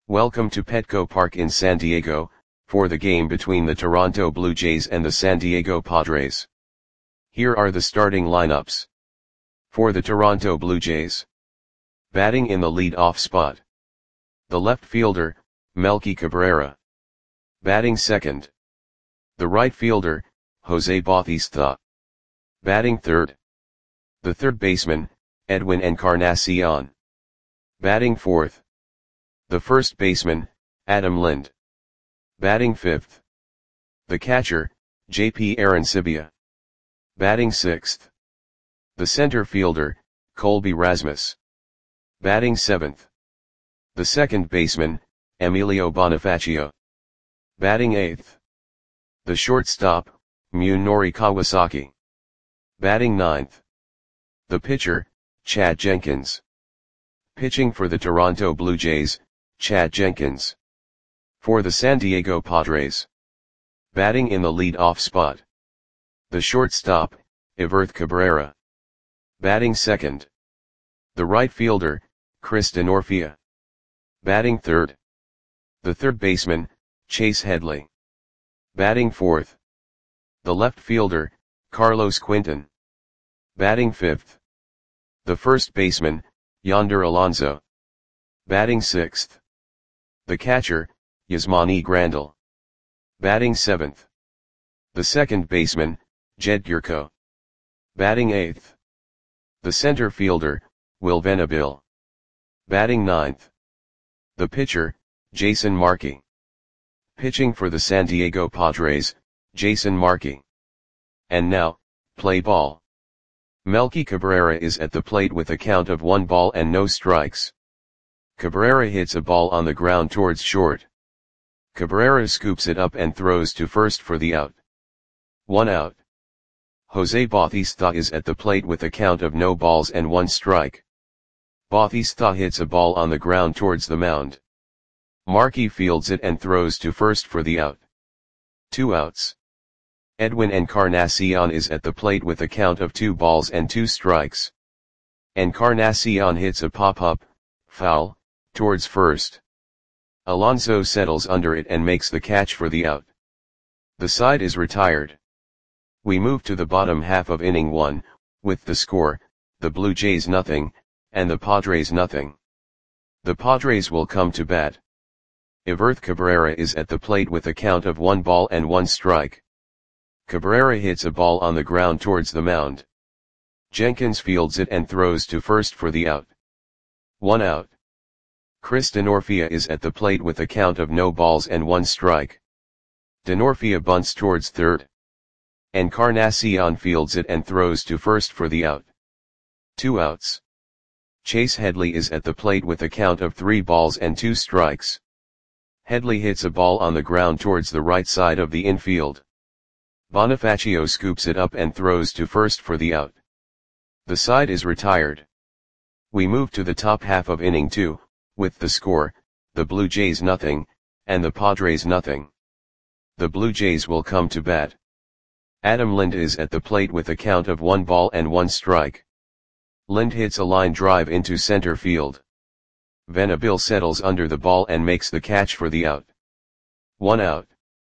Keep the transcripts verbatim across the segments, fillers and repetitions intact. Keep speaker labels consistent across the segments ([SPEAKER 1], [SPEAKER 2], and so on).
[SPEAKER 1] Welcome to Petco Park in San Diego, for the game between the Toronto Blue Jays and the San Diego Padres. Here are the starting lineups. For the Toronto Blue Jays. Batting in the lead-off spot. The left fielder, Melky Cabrera. Batting second. The right fielder, Jose Bautista. Batting third. The third baseman, Edwin Encarnacion. Batting fourth. The first baseman, Adam Lind. Batting fifth. The catcher, J P Arencibia. Batting sixth. The center fielder, Colby Rasmus. Batting seventh. The second baseman, Emilio Bonifacio. Batting eighth. The shortstop, Munenori Kawasaki. Batting ninth. The pitcher, Chad Jenkins. Pitching for the Toronto Blue Jays, Chad Jenkins. For the San Diego Padres. Batting in the lead-off spot. The shortstop, Everth Cabrera. Batting second. The right fielder, Chris Denorfia. Batting third. The third baseman, Chase Headley. Batting fourth. The left fielder, Carlos Quinton. Batting fifth. The first baseman, Yonder Alonso. Batting sixth. The catcher, Yasmani Grandal. Batting seventh. The second baseman, Jed Gurko. Batting eighth. The center fielder, Will Venable. Batting ninth. The pitcher, Jason Markey. Pitching for the San Diego Padres, Jason Markey. And now, play ball. Melky Cabrera is at the plate with a count of one ball and no strikes. Cabrera hits a ball on the ground towards short. Cabrera scoops it up and throws to first for the out. One out. Jose Bautista is at the plate with a count of no balls and one strike. Bautista hits a ball on the ground towards the mound. Markey fields it and throws to first for the out. Two outs. Edwin Encarnacion is at the plate with a count of two balls and two strikes. Encarnacion hits a pop-up, foul, towards first. Alonso settles under it and makes the catch for the out. The side is retired. We move to the bottom half of inning one, with the score, the Blue Jays nothing, and the Padres nothing. The Padres will come to bat. Everth Cabrera is at the plate with a count of one ball and one strike. Cabrera hits a ball on the ground towards the mound. Jenkins fields it and throws to first for the out. One out. Chris Denorfia is at the plate with a count of no balls and one strike. Denorfia bunts towards third. Encarnacion fields it and throws to first for the out. Two outs. Chase Headley is at the plate with a count of three balls and two strikes. Headley hits a ball on the ground towards the right side of the infield. Bonifacio scoops it up and throws to first for the out. The side is retired. We move to the top half of inning two, with the score, the Blue Jays nothing, and the Padres nothing. The Blue Jays will come to bat. Adam Lind is at the plate with a count of one ball and one strike. Lind hits a line drive into center field. Venable settles under the ball and makes the catch for the out. One out.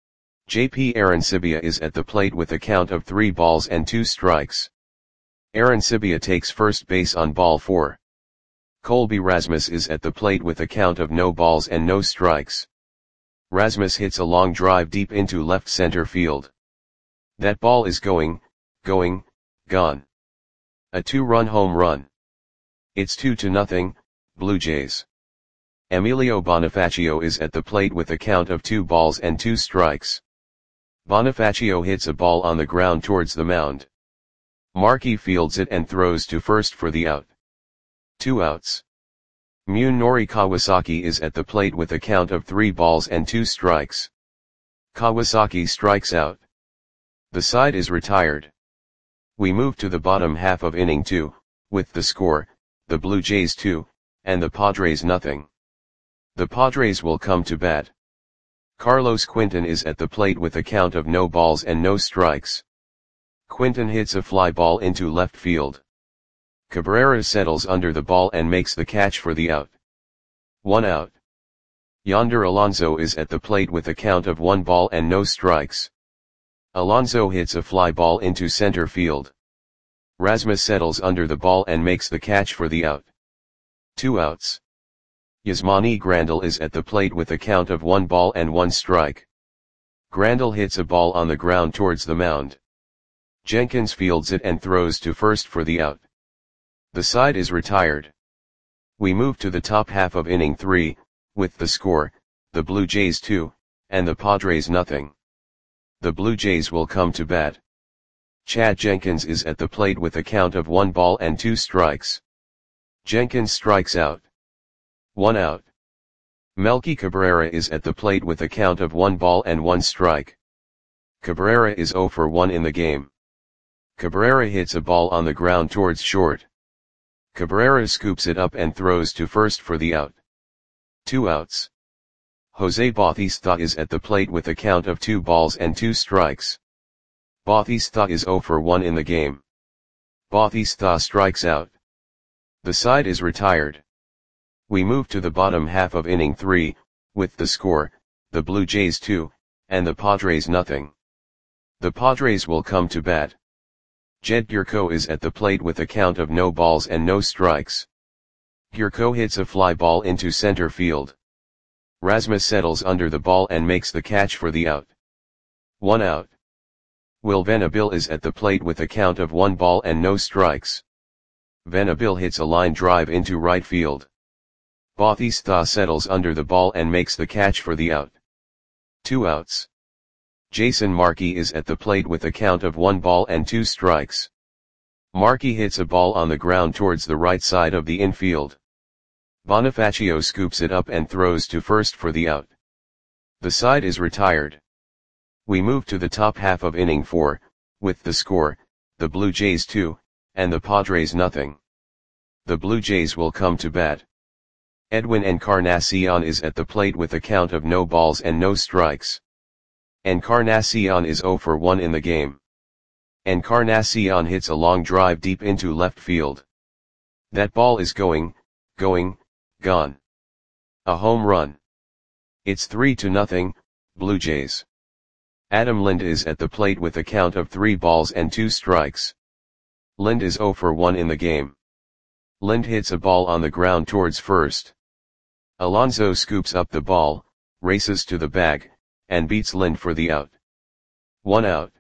[SPEAKER 1] J P Arencibia is at the plate with a count of three balls and two strikes. Arencibia takes first base on ball four. Colby Rasmus is at the plate with a count of no balls and no strikes. Rasmus hits a long drive deep into left center field. That ball is going, going, gone. A two-run home run. It's two to nothing, Blue Jays. Emilio Bonifacio is at the plate with a count of two balls and two strikes. Bonifacio hits a ball on the ground towards the mound. Markey fields it and throws to first for the out. Two outs. Munenori Kawasaki is at the plate with a count of three balls and two strikes. Kawasaki strikes out. The side is retired. We move to the bottom half of inning two, with the score, the Blue Jays two, and the Padres nothing. The Padres will come to bat. Carlos Quinton is at the plate with a count of no balls and no strikes. Quinton hits a fly ball into left field. Cabrera settles under the ball and makes the catch for the out. One out. Yonder Alonso is at the plate with a count of one ball and no strikes. Alonso hits a fly ball into center field. Rasmus settles under the ball and makes the catch for the out. Two outs. Yasmani Grandal is at the plate with a count of one ball and one strike. Grandal hits a ball on the ground towards the mound. Jenkins fields it and throws to first for the out. The side is retired. We move to the top half of inning three, with the score, the Blue Jays two, and the Padres nothing. The Blue Jays will come to bat. Chad Jenkins is at the plate with a count of one ball and two strikes. Jenkins strikes out. One out. Melky Cabrera is at the plate with a count of one ball and one strike. Cabrera is zero for one in the game. Cabrera hits a ball on the ground towards short. Cabrera scoops it up and throws to first for the out. Two outs. Jose Bautista is at the plate with a count of two balls and two strikes. Bautista is zero for one in the game. Bautista strikes out. The side is retired. We move to the bottom half of inning three, with the score, the Blue Jays two, and the Padres nothing. The Padres will come to bat. Jed Gyorko is at the plate with a count of no balls and no strikes. Gyorko hits a fly ball into center field. Rasmus settles under the ball and makes the catch for the out. One out. Will Venabil is at the plate with a count of one ball and no strikes. Venabil hits a line drive into right field. Bautista settles under the ball and makes the catch for the out. Two outs. Jason Markey is at the plate with a count of one ball and two strikes. Markey hits a ball on the ground towards the right side of the infield. Bonifacio scoops it up and throws to first for the out. The side is retired. We move to the top half of inning four, with the score, the Blue Jays two, and the Padres nothing. The Blue Jays will come to bat. Edwin Encarnacion is at the plate with a count of no balls and no strikes. Encarnacion is zero for one in the game. Encarnacion hits a long drive deep into left field. That ball is going, going, gone. A home run. It's three to nothing, Blue Jays. Adam Lind is at the plate with a count of three balls and two strikes. Lind is zero for one in the game. Lind hits a ball on the ground towards first. Alonso scoops up the ball, races to the bag, and beats Lind for the out. One out.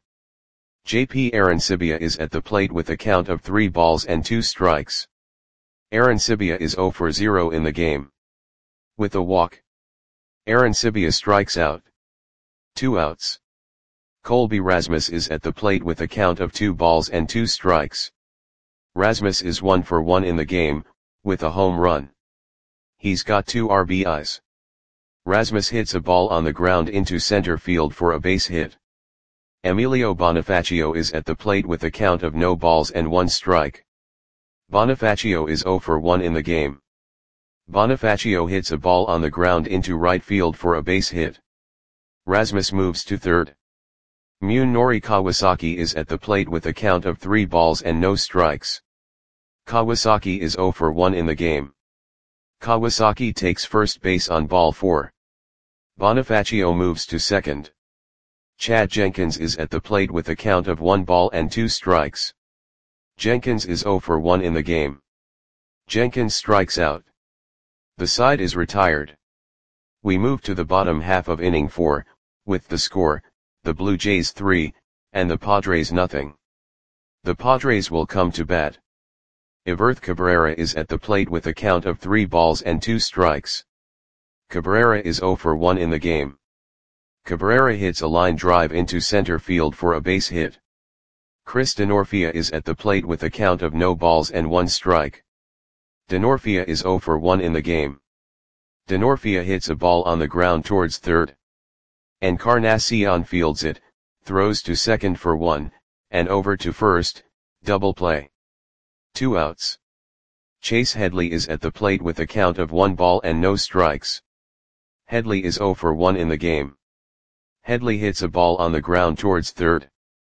[SPEAKER 1] J P Arancibia is at the plate with a count of three balls and two strikes. Arancibia is zero for zero in the game. With a walk, Arancibia strikes out. Two outs. Colby Rasmus is at the plate with a count of two balls and two strikes. Rasmus is one for one in the game, with a home run. He's got two R B Is. Rasmus hits a ball on the ground into center field for a base hit. Emilio Bonifacio is at the plate with a count of no balls and one strike. Bonifacio is zero for one in the game. Bonifacio hits a ball on the ground into right field for a base hit. Rasmus moves to third. Munenori Kawasaki is at the plate with a count of three balls and no strikes. Kawasaki is zero for one in the game. Kawasaki takes first base on ball four. Bonifacio moves to second. Chad Jenkins is at the plate with a count of one ball and two strikes. Jenkins is zero for one in the game. Jenkins strikes out. The side is retired. We move to the bottom half of inning four, with the score, the Blue Jays three, and the Padres nothing. The Padres will come to bat. Iverth Cabrera is at the plate with a count of three balls and two strikes. Cabrera is zero for one in the game. Cabrera hits a line drive into center field for a base hit. Chris Denorfia is at the plate with a count of no balls and one strike. Denorfia is zero for one in the game. Denorfia hits a ball on the ground towards third. Encarnacion fields it, throws to second for one, and over to first, double play. Two outs. Chase Headley is at the plate with a count of one ball and no strikes. Headley is zero for one in the game. Headley hits a ball on the ground towards third.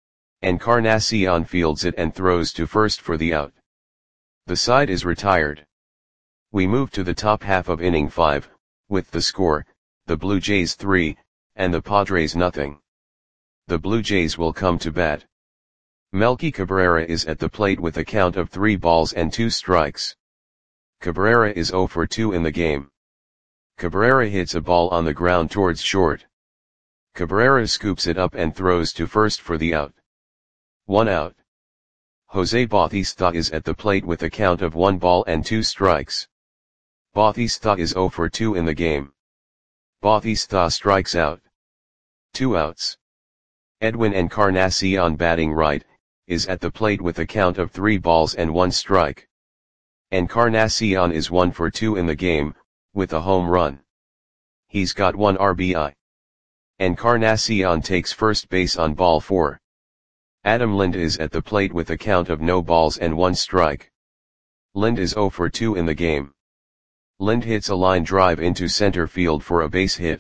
[SPEAKER 1] Encarnacion fields it and throws to first for the out. The side is retired. We move to the top half of inning five, with the score, the Blue Jays three, and the Padres nothing. The Blue Jays will come to bat. Melky Cabrera is at the plate with a count of three balls and two strikes. Cabrera is zero for two in the game. Cabrera hits a ball on the ground towards short. Cabrera scoops it up and throws to first for the out. One out. Jose Bautista is at the plate with a count of one ball and two strikes. Bautista is zero for two in the game. Bautista strikes out. Two outs. Edwin Encarnacion, batting right, is at the plate with a count of three balls and one strike. Encarnacion is one for two in the game, with a home run. He's got one R B I. Encarnacion takes first base on ball four. Adam Lind is at the plate with a count of no balls and one strike. Lind is zero for two in the game. Lind hits a line drive into center field for a base hit.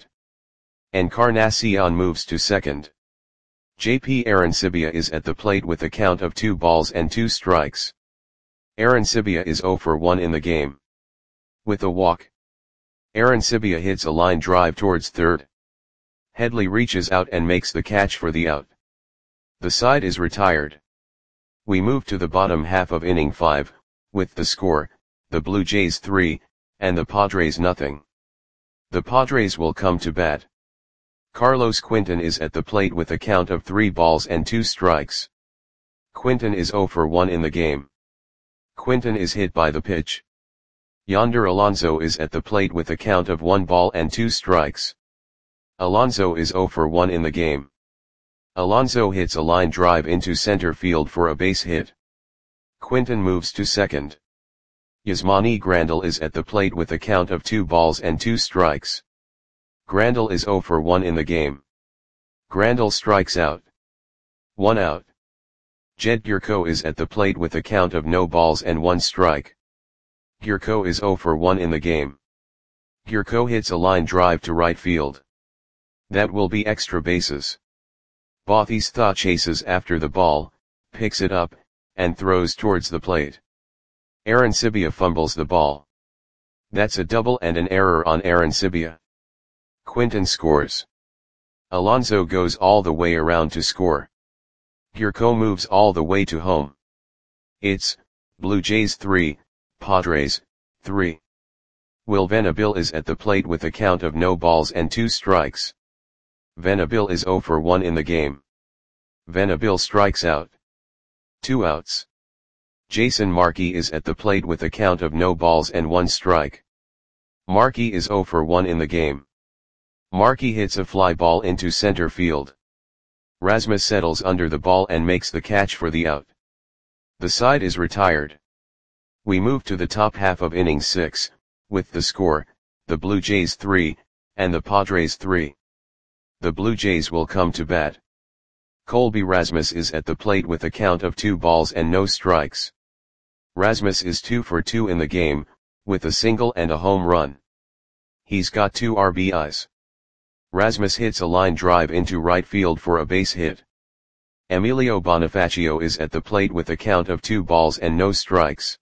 [SPEAKER 1] Encarnacion moves to second. J P Arancibia is at the plate with a count of two balls and two strikes. Arancibia is zero for one in the game. With a walk. Arancibia hits a line drive towards third. Headley reaches out and makes the catch for the out. The side is retired. We move to the bottom half of inning five, with the score, the Blue Jays three, and the Padres nothing. The Padres will come to bat. Carlos Quinton is at the plate with a count of three balls and two strikes. Quinton is zero for one in the game. Quinton is hit by the pitch. Yonder Alonso is at the plate with a count of one ball and two strikes. Alonso is zero for one in the game. Alonso hits a line drive into center field for a base hit. Quinton moves to second. Yasmani Grandal is at the plate with a count of two balls and two strikes. Grandal is zero for one in the game. Grandal strikes out. One out. Jed Gurko is at the plate with a count of no balls and one strike. Gurko is zero for one in the game. Gurko hits a line drive to right field. That will be extra bases. Bautista chases after the ball, picks it up, and throws towards the plate. Arancibia fumbles the ball. That's a double and an error on Arancibia. Quinton scores. Alonso goes all the way around to score. Gurko moves all the way to home. It's Blue Jays three, Padres three. Will Venabil is at the plate with a count of no balls and two strikes. Venabil is zero for one in the game. Venabil strikes out. Two outs. Jason Markey is at the plate with a count of no balls and one strike. Markey is zero for one in the game. Markey hits a fly ball into center field. Rasmus settles under the ball and makes the catch for the out. The side is retired. We move to the top half of inning six, with the score, the Blue Jays three, and the Padres three. The Blue Jays will come to bat. Colby Rasmus is at the plate with a count of two balls and no strikes. Rasmus is two for two in the game, with a single and a home run. He's got two R B Is. Rasmus hits a line drive into right field for a base hit. Emilio Bonifacio is at the plate with a count of two balls and no strikes.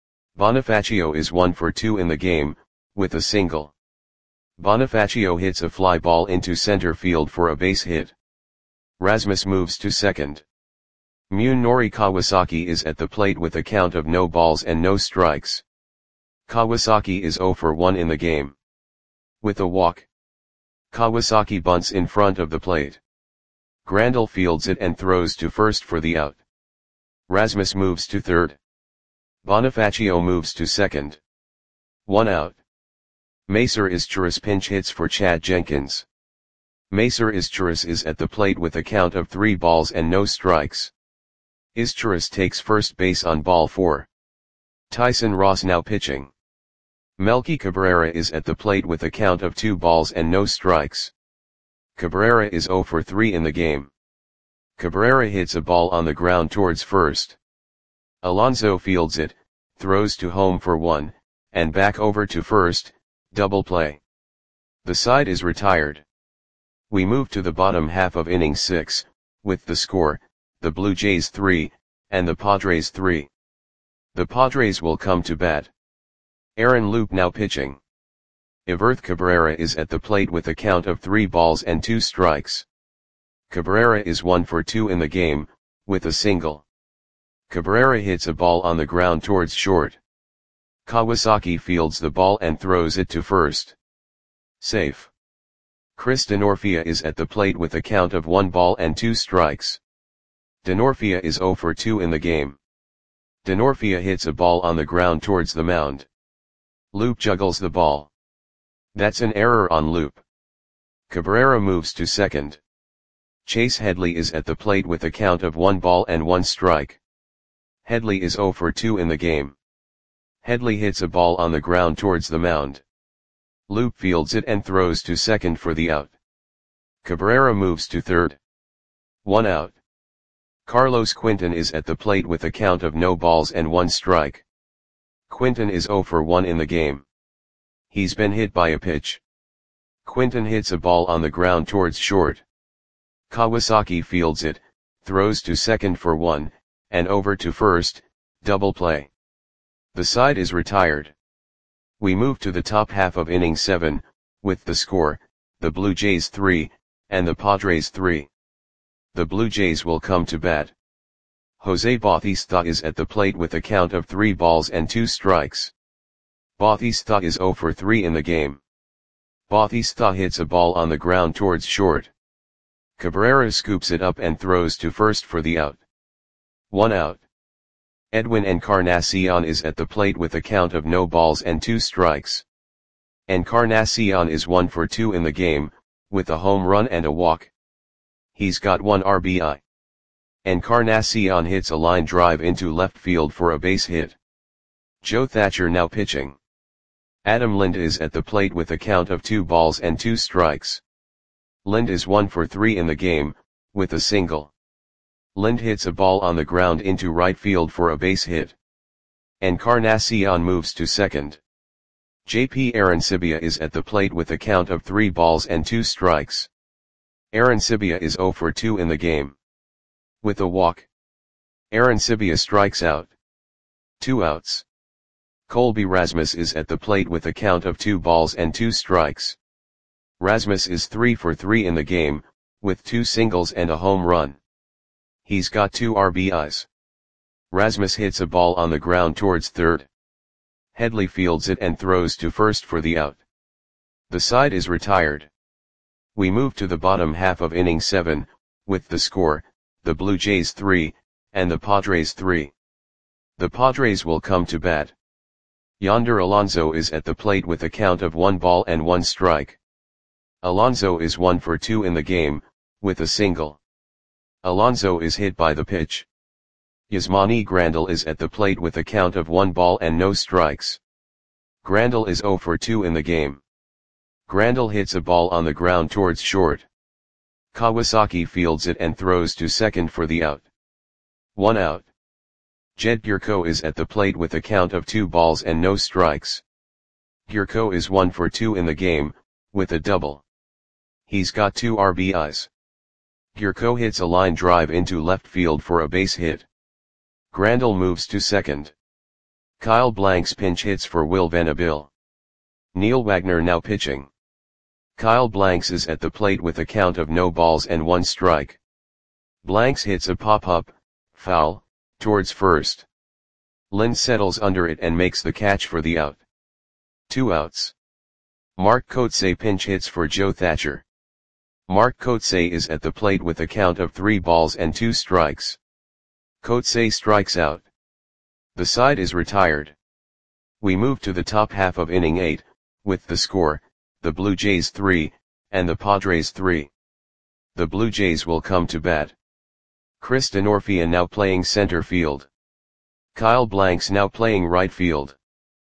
[SPEAKER 1] Bonifacio is one for two in the game, with a single. Bonifacio hits a fly ball into center field for a base hit. Rasmus moves to second. Munenori Kawasaki is at the plate with a count of no balls and no strikes. Kawasaki is zero for one in the game. With a walk. Kawasaki bunts in front of the plate. Grandal fields it and throws to first for the out. Rasmus moves to third. Bonifacio moves to second. One out. Macer Izturis pinch hits for Chad Jenkins. Macer Izturis is at the plate with a count of three balls and no strikes. Izturis takes first base on ball four. Tyson Ross now pitching. Melky Cabrera is at the plate with a count of two balls and no strikes. Cabrera is zero for three in the game. Cabrera hits a ball on the ground towards first. Alonso fields it, throws to home for one, and back over to first, double play. The side is retired. We move to the bottom half of inning six, with the score, the Blue Jays three, and the Padres three. The Padres will come to bat. Aaron Loup now pitching. Everth Cabrera is at the plate with a count of three balls and two strikes. Cabrera is one for two in the game, with a single. Cabrera hits a ball on the ground towards short. Kawasaki fields the ball and throws it to first. Safe. Chris Denorfia is at the plate with a count of one ball and two strikes. Denorfia is zero for two in the game. Denorfia hits a ball on the ground towards the mound. Loup juggles the ball. That's an error on Loup. Cabrera moves to second. Chase Headley is at the plate with a count of one ball and one strike. Headley is zero for two in the game. Headley hits a ball on the ground towards the mound. Loup fields it and throws to second for the out. Cabrera moves to third. One out. Carlos Quinton is at the plate with a count of no balls and one strike. Quinton is zero for one in the game. He's been hit by a pitch. Quinton hits a ball on the ground towards short. Kawasaki fields it, throws to second for one, and over to first, double play. The side is retired. We move to the top half of inning seven, with the score, the Blue Jays three, and the Padres three. The Blue Jays will come to bat. Jose Bautista is at the plate with a count of three balls and two strikes. Bautista is zero for three in the game. Bautista hits a ball on the ground towards short. Cabrera scoops it up and throws to first for the out. One out. Edwin Encarnacion is at the plate with a count of no balls and two strikes. Encarnacion is one for two in the game, with a home run and a walk. He's got one R B I. Encarnacion hits a line drive into left field for a base hit. Joe Thatcher now pitching. Adam Lind is at the plate with a count of two balls and two strikes. Lind is one for three in the game, with a single. Lind hits a ball on the ground into right field for a base hit. Encarnacion moves to second. J P Arancibia is at the plate with a count of three balls and two strikes. Arancibia is zero for two in the game. With a walk. Arancibia strikes out. Two outs. Colby Rasmus is at the plate with a count of two balls and two strikes. Rasmus is three for three in the game, with two singles and a home run. He's got two R B Is. Rasmus hits a ball on the ground towards third. Headley fields it and throws to first for the out. The side is retired. We move to the bottom half of inning seven, with the score, the Blue Jays three, and the Padres three. The Padres will come to bat. Yonder Alonso is at the plate with a count of one ball and one strike. Alonso is one for two in the game, with a single. Alonso is hit by the pitch. Yasmani Grandal is at the plate with a count of one ball and no strikes. Grandal is zero for two in the game. Grandal hits a ball on the ground towards short. Kawasaki fields it and throws to second for the out. One out. Jed Gurko is at the plate with a count of two balls and no strikes. Gurko is one for two in the game, with a double. He's got two R B Is. Gurko hits a line drive into left field for a base hit. Grandal moves to second. Kyle Blanks pinch hits for Will Venable. Neil Wagner now pitching. Kyle Blanks is at the plate with a count of no balls and one strike. Blanks hits a pop-up, foul, towards first. Lind settles under it and makes the catch for the out. Two outs. Mark Kotsay pinch hits for Joe Thatcher. Mark Kotsay is at the plate with a count of three balls and two strikes. Kotsay strikes out. The side is retired. We move to the top half of inning eight, with the score, the Blue Jays three, and the Padres three. The Blue Jays will come to bat. Chris Denorfia now playing center field. Kyle Blanks now playing right field.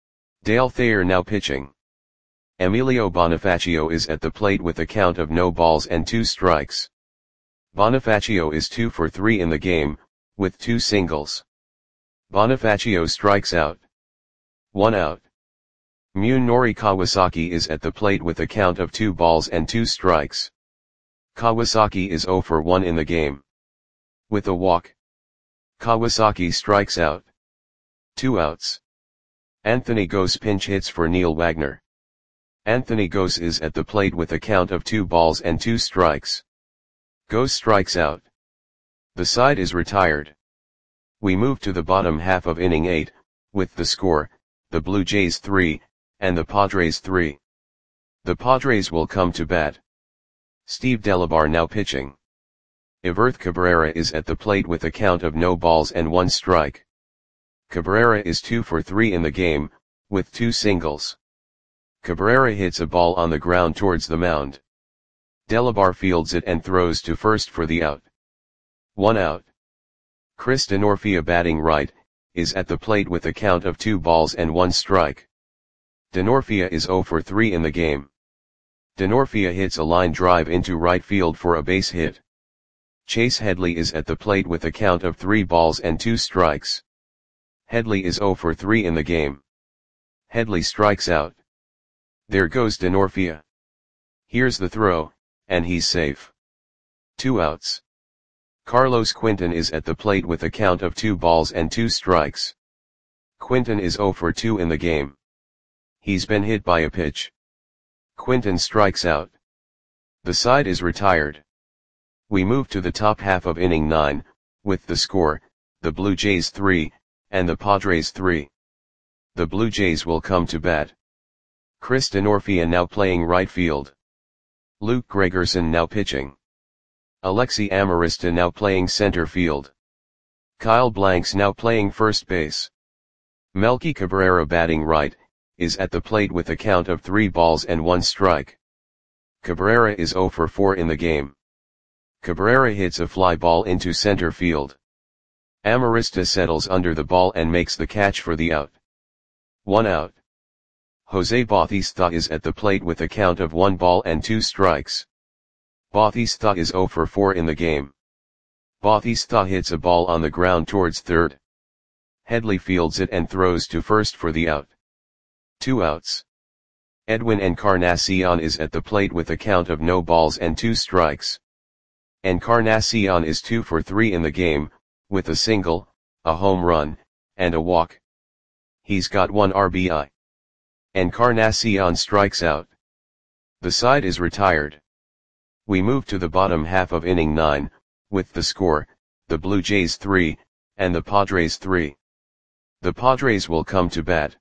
[SPEAKER 1] Dale Thayer now pitching. Emilio Bonifacio is at the plate with a count of no balls and two strikes. Bonifacio is two for three in the game, with two singles. Bonifacio strikes out. One out. Munenori Kawasaki is at the plate with a count of two balls and two strikes. Kawasaki is zero for one in the game. With a walk. Kawasaki strikes out. Two outs. Anthony Gose pinch hits for Neil Wagner. Anthony Gose is at the plate with a count of two balls and two strikes. Gose strikes out. The side is retired. We move to the bottom half of inning eight, with the score, the Blue Jays three, and the Padres three. The Padres will come to bat. Steve Delabar now pitching. Everth Cabrera is at the plate with a count of no balls and one strike. Cabrera is two for three in the game, with two singles. Cabrera hits a ball on the ground towards the mound. Delabar fields it and throws to first for the out. One out. Chris Denorfia batting right, is at the plate with a count of two balls and one strike. Denorfia is zero for three in the game. Denorfia hits a line drive into right field for a base hit. Chase Headley is at the plate with a count of three balls and two strikes. Headley is zero for three in the game. Headley strikes out. There goes Denorfia. Here's the throw, and he's safe. Two outs. Carlos Quinton is at the plate with a count of two balls and two strikes. Quinton is zero for two in the game. He's been hit by a pitch. Quinton strikes out. The side is retired. We move to the top half of inning nine, with the score, the Blue Jays three, and the Padres three. The Blue Jays will come to bat. Chris Denorfia now playing right field. Luke Gregerson now pitching. Alexi Amarista now playing center field. Kyle Blanks now playing first base. Melky Cabrera batting right, is at the plate with a count of three balls and one strike. Cabrera is zero for four in the game. Cabrera hits a fly ball into center field. Amarista settles under the ball and makes the catch for the out. One out. Jose Bautista is at the plate with a count of one ball and two strikes. Bautista is zero for four in the game. Bautista hits a ball on the ground towards third. Headley fields it and throws to first for the out. Two outs. Edwin Encarnacion is at the plate with a count of no balls and two strikes. Encarnacion is two for three in the game, with a single, a home run, and a walk. He's got one R B I. Encarnacion strikes out. The side is retired. We move to the bottom half of inning nine, with the score, the Blue Jays three, and the Padres three. The Padres will come to bat.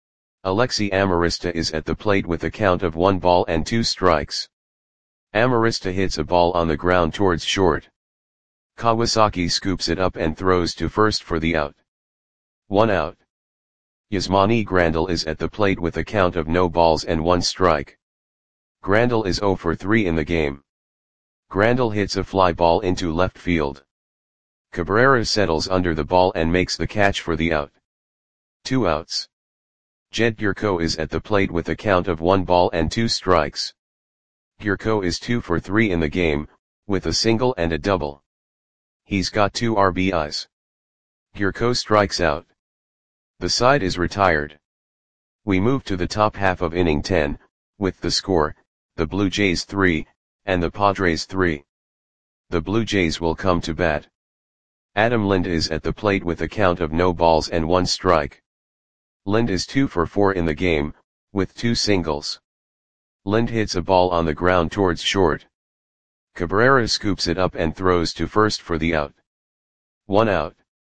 [SPEAKER 1] Alexi Amarista is at the plate with a count of one ball and two strikes. Amarista hits a ball on the ground towards short. Kawasaki scoops it up and throws to first for the out. One out. Yasmani Grandal is at the plate with a count of no balls and one strike. Grandal is zero for three in the game. Grandal hits a fly ball into left field. Cabrera settles under the ball and makes the catch for the out. Two outs. Jed Gurko is at the plate with a count of one ball and two strikes. Gurko is two for three in the game, with a single and a double. He's got two R B Is. Gurko strikes out. The side is retired. We move to the top half of inning ten, with the score, the Blue Jays three, and the Padres three. The Blue Jays will come to bat. Adam Lind is at the plate with a count of no balls and one strike. Lind is two for four in the game, with two singles. Lind hits a ball on the ground towards short. Cabrera scoops it up and throws to first for the out. One out.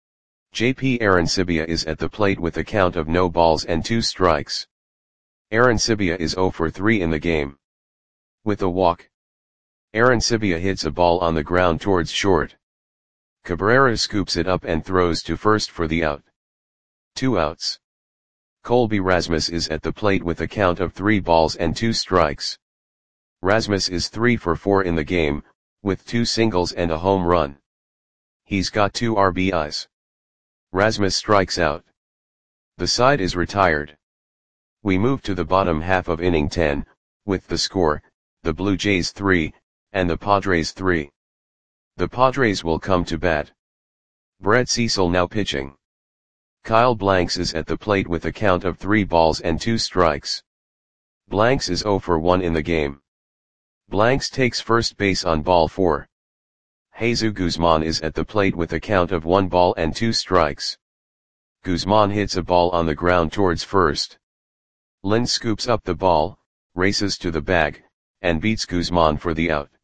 [SPEAKER 1] J P Arancibia is at the plate with a count of no balls and two strikes. Arancibia is zero for three in the game. With a walk. Arancibia hits a ball on the ground towards short. Cabrera scoops it up and throws to first for the out. Two outs. Colby Rasmus is at the plate with a count of three balls and two strikes. Rasmus is three for four in the game, with two singles and a home run. He's got two R B Is. Rasmus strikes out. The side is retired. We move to the bottom half of inning ten, with the score, the Blue Jays three, and the Padres three. The Padres will come to bat. Brett Cecil now pitching. Kyle Blanks is at the plate with a count of three balls and two strikes. Blanks is zero for one in the game. Blanks takes first base on ball four. Jesus Guzman is at the plate with a count of one ball and two strikes. Guzman hits a ball on the ground towards first. Lind scoops up the ball, races to the bag, and beats Guzman for the out.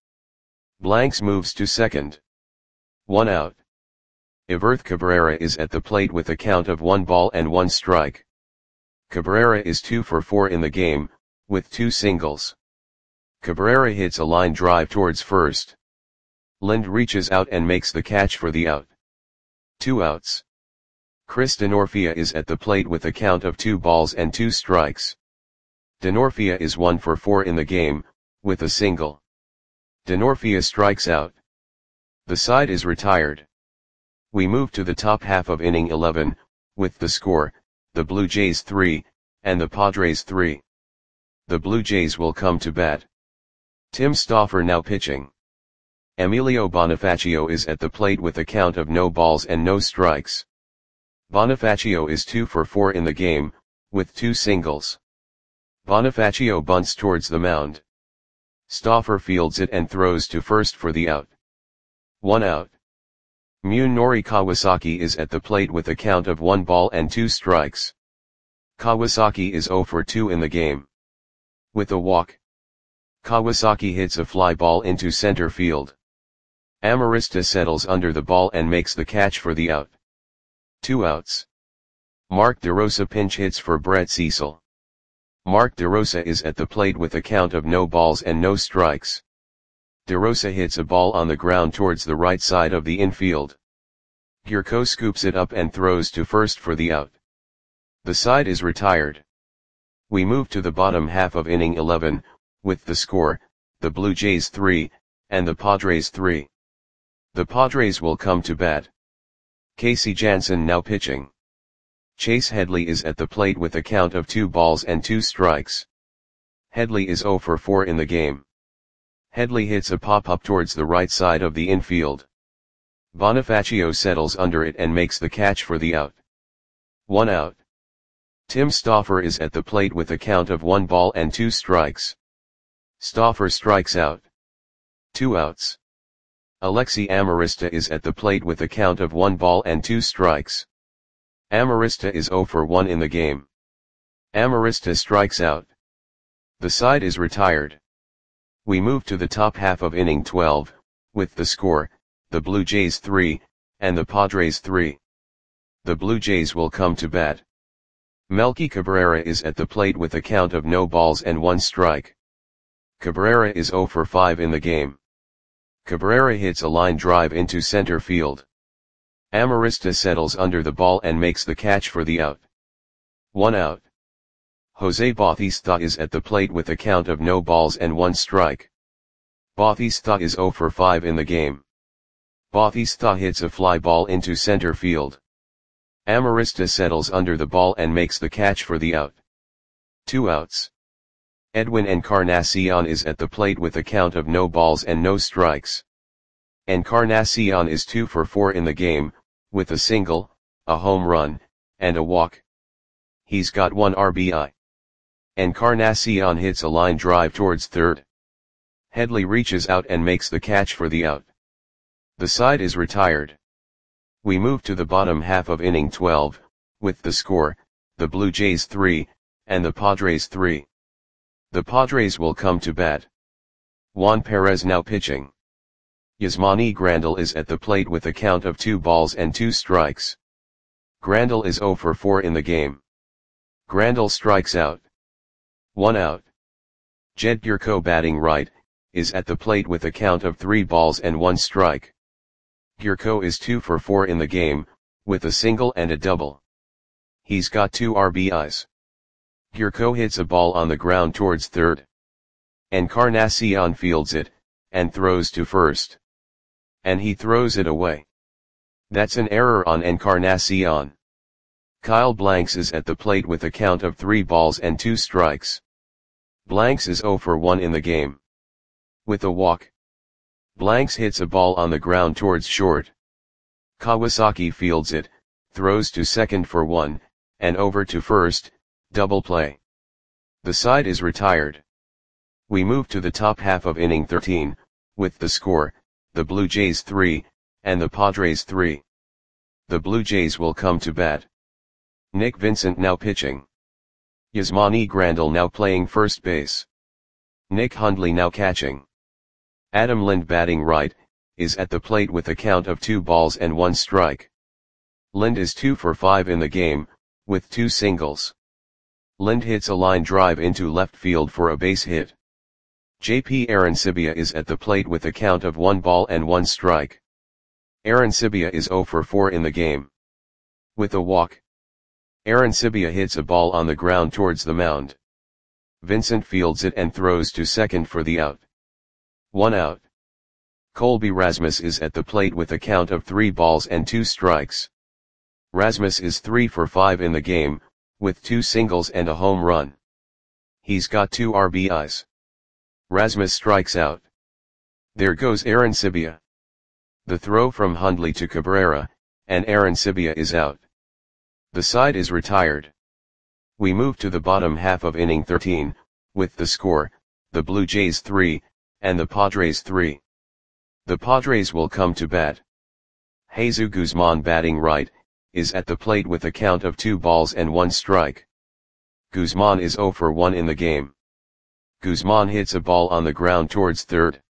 [SPEAKER 1] Blanks moves to second. One out. Everth Cabrera is at the plate with a count of one ball and one strike. Cabrera is two for four in the game, with two singles. Cabrera hits a line drive towards first. Lind reaches out and makes the catch for the out. Two outs. Chris Denorfia is at the plate with a count of two balls and two strikes. Denorfia is one for four in the game, with a single. Denorfia strikes out. The side is retired. We move to the top half of inning eleven, with the score, the Blue Jays three, and the Padres three. The Blue Jays will come to bat. Tim Stauffer now pitching. Emilio Bonifacio is at the plate with a count of no balls and no strikes. Bonifacio is two for four in the game, with two singles. Bonifacio bunts towards the mound. Stauffer fields it and throws to first for the out. One out. Munenori Kawasaki is at the plate with a count of one ball and two strikes. Kawasaki is zero for two in the game. With a walk, Kawasaki hits a fly ball into center field. Amarista settles under the ball and makes the catch for the out. Two outs. Mark DeRosa pinch hits for Brett Cecil. Mark DeRosa is at the plate with a count of no balls and no strikes. DeRosa hits a ball on the ground towards the right side of the infield. Gurko scoops it up and throws to first for the out. The side is retired. We move to the bottom half of inning eleven, with the score, the Blue Jays three, and the Padres three. The Padres will come to bat. Casey Janssen now pitching. Chase Headley is at the plate with a count of two balls and two strikes. Headley is zero for four in the game. Headley hits a pop-up towards the right side of the infield. Bonifacio settles under it and makes the catch for the out. One out. Tim Stauffer is at the plate with a count of one ball and two strikes. Stauffer strikes out. Two outs. Alexi Amarista is at the plate with a count of one ball and two strikes. Amarista is zero for one in the game. Amarista strikes out. The side is retired. We move to the top half of inning twelve, with the score, the Blue Jays three, and the Padres three. The Blue Jays will come to bat. Melky Cabrera is at the plate with a count of no balls and one strike. Cabrera is zero for five in the game. Cabrera hits a line drive into center field. Amarista settles under the ball and makes the catch for the out. One out. Jose Bautista is at the plate with a count of no balls and one strike. Bautista is zero for five in the game. Bautista hits a fly ball into center field. Amarista settles under the ball and makes the catch for the out. Two outs. Edwin Encarnacion is at the plate with a count of no balls and no strikes. Encarnacion is two for four in the game, with a single, a home run, and a walk. He's got one R B I. Encarnacion hits a line drive towards third. Headley reaches out and makes the catch for the out. The side is retired. We move to the bottom half of inning twelve, with the score, the Blue Jays three, and the Padres three. The Padres will come to bat. Juan Perez now pitching. Yasmani Grandal is at the plate with a count of two balls and two strikes. Grandal is zero for four in the game. Grandal strikes out. One out. Jed Gurko batting right, is at the plate with a count of three balls and one strike. Gurko is two for four in the game, with a single and a double. He's got two R B Is. Gurko hits a ball on the ground towards third. Encarnacion fields it, and throws to first. And he throws it away. That's an error on Encarnacion. Kyle Blanks is at the plate with a count of three balls and two strikes. Blanks is zero for one in the game. With a walk, Blanks hits a ball on the ground towards short. Kawasaki fields it, throws to second for one, and over to first, double play. The side is retired. We move to the top half of inning thirteen, with the score, the Blue Jays three, and the Padres three. The Blue Jays will come to bat. Nick Vincent now pitching. Yasmani Grandal now playing first base. Nick Hundley now catching. Adam Lind batting right, is at the plate with a count of two balls and one strike. Lind is two for five in the game, with two singles. Lind hits a line drive into left field for a base hit. J P Arancibia is at the plate with a count of one ball and one strike. Arancibia is zero for four in the game. With a walk, Arancibia hits a ball on the ground towards the mound. Vincent fields it and throws to second for the out. One out. Colby Rasmus is at the plate with a count of three balls and two strikes. Rasmus is three for five in the game, with two singles and a home run. He's got two R B Is. Rasmus strikes out. There goes Arancibia. The throw from Hundley to Cabrera, and Arancibia is out. The side is retired. We move to the bottom half of inning thirteen, with the score, the Blue Jays three, and the Padres three. The Padres will come to bat. Jesus Guzman batting right, is at the plate with a count of two balls and one strike. Guzman is zero for one in the game. Guzman hits a ball on the ground towards third.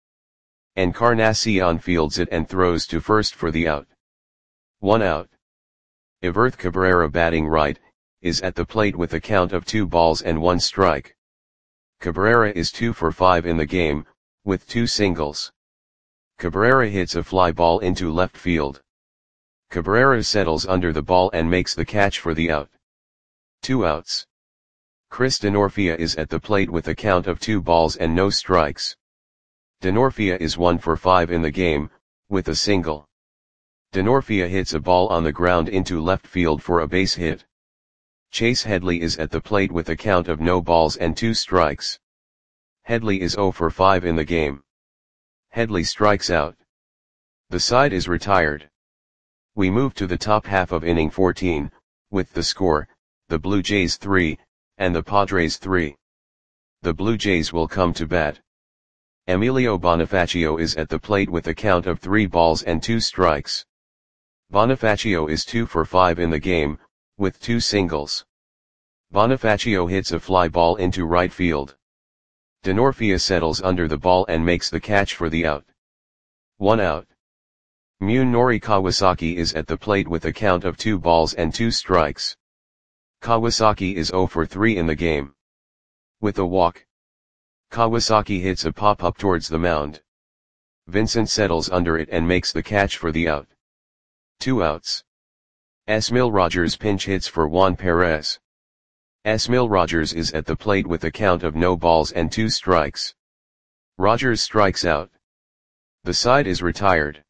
[SPEAKER 1] Encarnacion fields it and throws to first for the out. One out. Everth Cabrera batting right, is at the plate with a count of two balls and one strike. Cabrera is two for five in the game, with two singles. Cabrera hits a fly ball into left field. Cabrera settles under the ball and makes the catch for the out. Two outs. Chris Denorfia is at the plate with a count of two balls and no strikes. Denorfia is one for five in the game, with a single. Denorfia hits a ball on the ground into left field for a base hit. Chase Headley is at the plate with a count of no balls and two strikes. Headley is zero for five in the game. Headley strikes out. The side is retired. We move to the top half of inning fourteen, with the score, the Blue Jays three, and the Padres three. The Blue Jays will come to bat. Emilio Bonifacio is at the plate with a count of three balls and two strikes. Bonifacio is two for five in the game, with two singles. Bonifacio hits a fly ball into right field. Denorfia settles under the ball and makes the catch for the out. One out. Munenori Kawasaki is at the plate with a count of two balls and two strikes. Kawasaki is zero for three in the game. With a walk, Kawasaki hits a pop-up towards the mound. Vincent settles under it and makes the catch for the out. Two outs. Esmil Rogers pinch hits for Juan Perez. Esmil Rogers is at the plate with a count of no balls and two strikes. Rogers strikes out. The side is retired.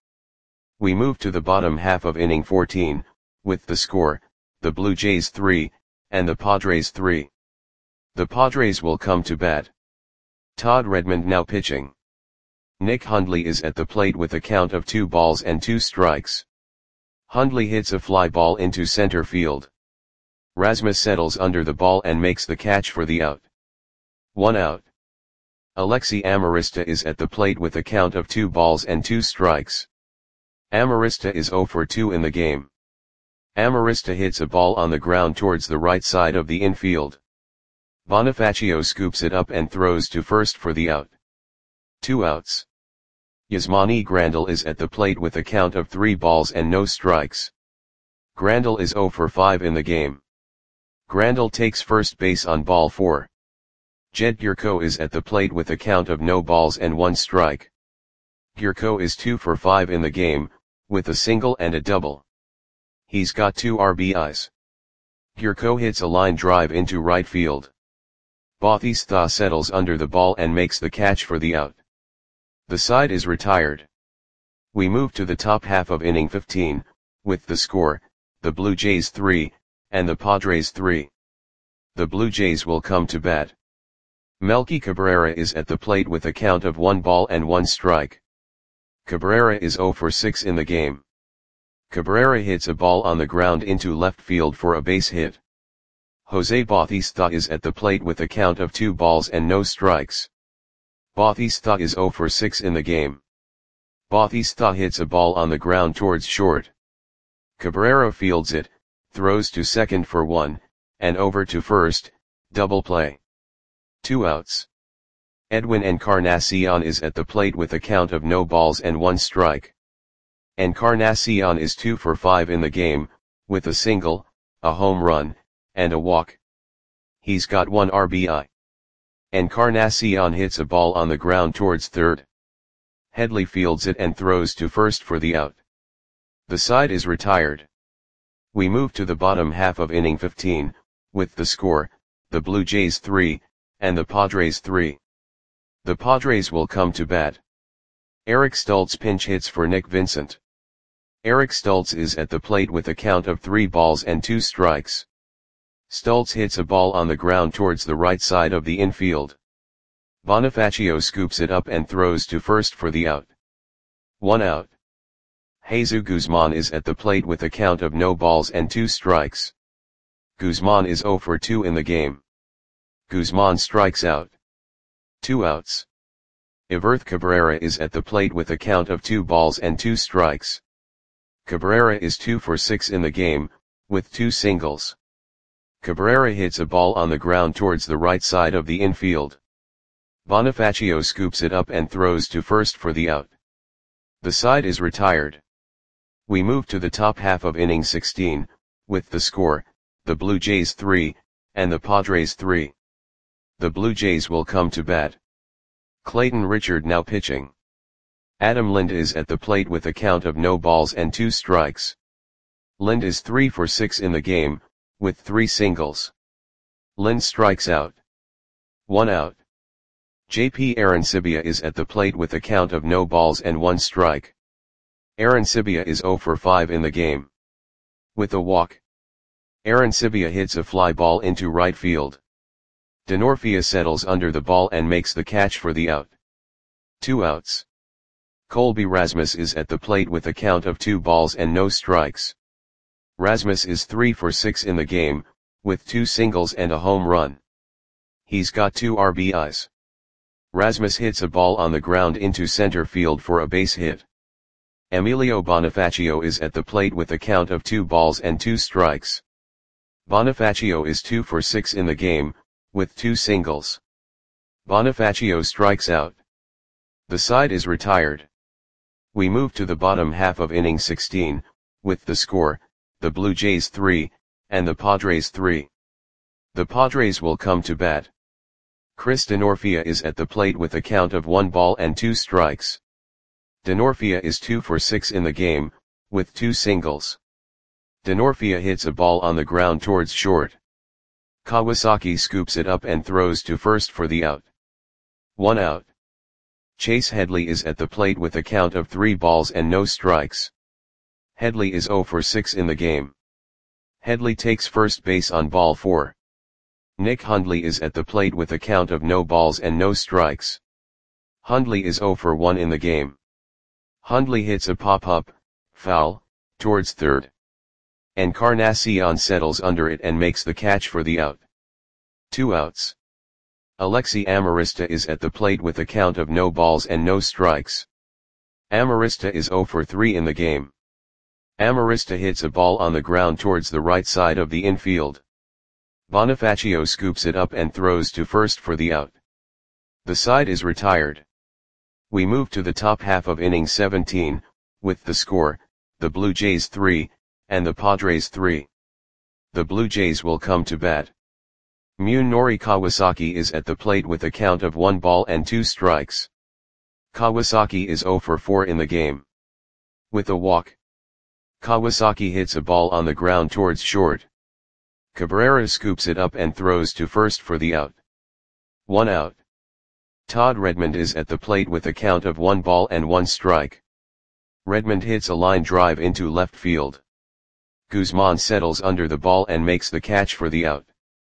[SPEAKER 1] We move to the bottom half of inning fourteen, with the score, the Blue Jays three, and the Padres three. The Padres will come to bat. Todd Redmond now pitching. Nick Hundley is at the plate with a count of two balls and two strikes. Hundley hits a fly ball into center field. Rasmus settles under the ball and makes the catch for the out. One out. Alexi Amarista is at the plate with a count of two balls and two strikes. Amarista is zero for two in the game. Amarista hits a ball on the ground towards the right side of the infield. Bonifacio scoops it up and throws to first for the out. Two outs. Yasmani Grandal is at the plate with a count of three balls and no strikes. Grandal is zero for five in the game. Grandal takes first base on ball four. Jed Gurko is at the plate with a count of no balls and one strike. Gurko is two for five in the game, with a single and a double. He's got two R B Is. Gurko hits a line drive into right field. Bautista settles under the ball and makes the catch for the out. The side is retired. We move to the top half of inning fifteen, with the score, the Blue Jays three, and the Padres three. The Blue Jays will come to bat. Melky Cabrera is at the plate with a count of one ball and one strike. Cabrera is zero for six in the game. Cabrera hits a ball on the ground into left field for a base hit. Jose Bautista is at the plate with a count of two balls and no strikes. Bautista is zero for six in the game. Bautista hits a ball on the ground towards short. Cabrera fields it, throws to second for one, and over to first, double play. Two outs. Edwin Encarnacion is at the plate with a count of no balls and one strike. Encarnacion is two for five in the game, with a single, a home run, and a walk. He's got one R B I. Encarnacion hits a ball on the ground towards third. Headley fields it and throws to first for the out. The side is retired. We move to the bottom half of inning fifteen, with the score, the Blue Jays three, and the Padres three. The Padres will come to bat. Eric Stultz pinch hits for Nick Vincent. Eric Stultz is at the plate with a count of three balls and two strikes. Stultz hits a ball on the ground towards the right side of the infield. Bonifacio scoops it up and throws to first for the out. One out. Jesus Guzman is at the plate with a count of no balls and two strikes. Guzman is zero for two in the game. Guzman strikes out. Two outs. Iverth Cabrera is at the plate with a count of two balls and two strikes. Cabrera is two for six in the game, with two singles. Cabrera hits a ball on the ground towards the right side of the infield. Bonifacio scoops it up and throws to first for the out. The side is retired. We move to the top half of inning sixteen, with the score, the Blue Jays three, and the Padres three. The Blue Jays will come to bat. Clayton Richard now pitching. Adam Lind is at the plate with a count of no balls and two strikes. Lind is three for six in the game, with three singles. Lind strikes out. One out. J P Arancibia is at the plate with a count of no balls and one strike. Arancibia is zero for five in the game. With a walk. Arancibia hits a fly ball into right field. Denorfia settles under the ball and makes the catch for the out. Two outs. Colby Rasmus is at the plate with a count of two balls and no strikes. Rasmus is three for six in the game, with two singles and a home run. He's got two R B Is. Rasmus hits a ball on the ground into center field for a base hit. Emilio Bonifacio is at the plate with a count of two balls and two strikes. Bonifacio is two for six in the game, with two singles. Bonifacio strikes out. The side is retired. We move to the bottom half of inning sixteen, with the score, the Blue Jays three, and the Padres three. The Padres will come to bat. Chris Denorfia is at the plate with a count of one ball and two strikes. Denorfia is two for six in the game, with two singles. Denorfia hits a ball on the ground towards short. Kawasaki scoops it up and throws to first for the out. One out. Chase Headley is at the plate with a count of three balls and no strikes. Headley is zero for six in the game. Headley takes first base on ball four. Nick Hundley is at the plate with a count of no balls and no strikes. Hundley is zero for one in the game. Hundley hits a pop-up, foul, towards third. Encarnacion settles under it and makes the catch for the out. Two outs. Alexi Amarista is at the plate with a count of no balls and no strikes. Amarista is zero for three in the game. Amarista hits a ball on the ground towards the right side of the infield. Bonifacio scoops it up and throws to first for the out. The side is retired. We move to the top half of inning seventeen, with the score, the Blue Jays three, and the Padres three. The Blue Jays will come to bat. Munenori Kawasaki is at the plate with a count of one ball and two strikes. Kawasaki is zero for four in the game. With a walk. Kawasaki hits a ball on the ground towards short. Cabrera scoops it up and throws to first for the out. One out. Todd Redmond is at the plate with a count of one ball and one strike. Redmond hits a line drive into left field. Guzman settles under the ball and makes the catch for the out.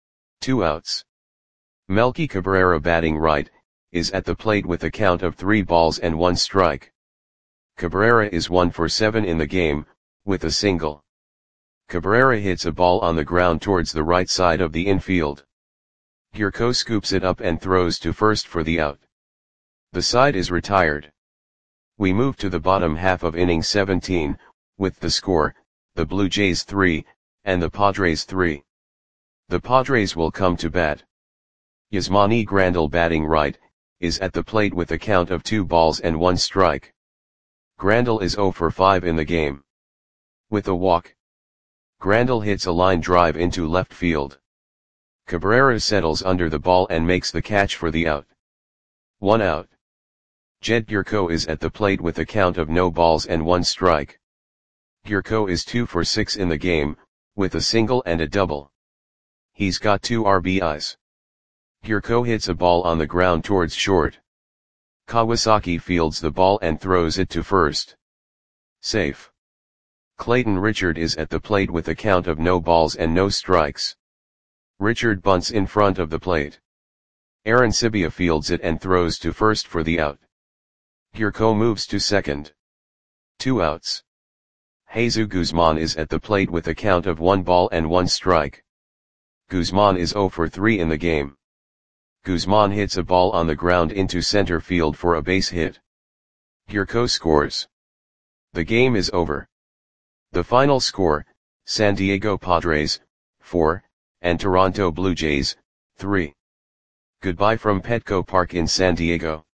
[SPEAKER 1] Two outs. Melky Cabrera, batting right, is at the plate with a count of three balls and one strike. Cabrera is one for seven in the game, with a single. Cabrera hits a ball on the ground towards the right side of the infield. Gurko scoops it up and throws to first for the out. The side is retired. We move to the bottom half of inning seventeen, with the score, the Blue Jays three, and the Padres three. The Padres will come to bat. Yasmani Grandal, batting right, is at the plate with a count of two balls and one strike. Grandal is zero for five in the game. With a walk, Grandal hits a line drive into left field. Cabrera settles under the ball and makes the catch for the out. One out. Jed Gyorko is at the plate with a count of no balls and one strike. Gyorko is two for six in the game, with a single and a double. He's got two R B Is. Gyorko hits a ball on the ground towards short. Kawasaki fields the ball and throws it to first. Safe. Clayton Richard is at the plate with a count of no balls and no strikes. Richard bunts in front of the plate. Aaron Sibia fields it and throws to first for the out. Gyorko moves to second. Two outs. Jesus Guzman is at the plate with a count of one ball and one strike. Guzman is zero for three in the game. Guzman hits a ball on the ground into center field for a base hit. Gyorko scores. The game is over. The final score, San Diego Padres, four, and Toronto Blue Jays, three. Goodbye from Petco Park in San Diego.